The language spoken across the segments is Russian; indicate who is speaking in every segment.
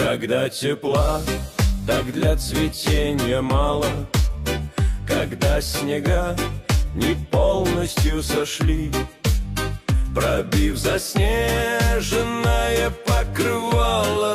Speaker 1: Когда тепла, так для цветения мало, когда снега не полностью сошли, пробив заснеженное покрывало,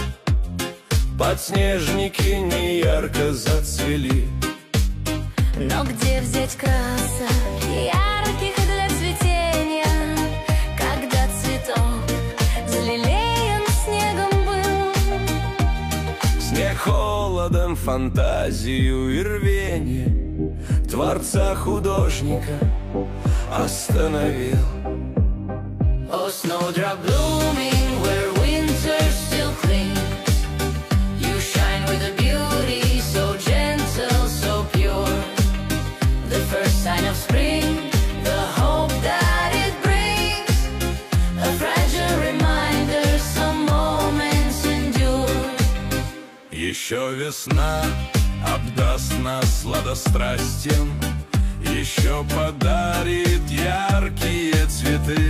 Speaker 1: подснежники неярко зацвели.
Speaker 2: Но где взять красок ярких для цветения, когда цветок залелеян снегом был?
Speaker 1: Снег холодом, фантазию и рвение творца художника остановил.
Speaker 2: Oh, snowdrop blooming where winter still clings, you shine with a beauty so gentle, so pure. The first sign of spring, the hope that it brings, a fragile reminder some moments endure.
Speaker 1: Еще весна обдаст нас сладострастием, еще подарит яркие цветы.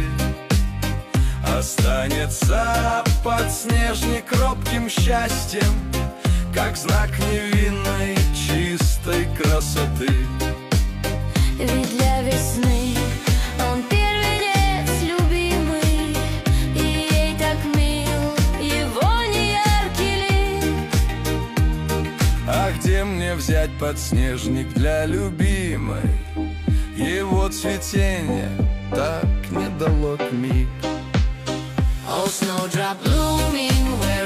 Speaker 1: Останется подснежник робким счастьем, как знак невинной чистой красоты.
Speaker 2: Ведь для весны он первенец любимый, и ей так мил его неяркий лик.
Speaker 1: А где мне взять подснежник для любимой? Его цветение так недалек миг.
Speaker 2: Oh, snowdrop blooming where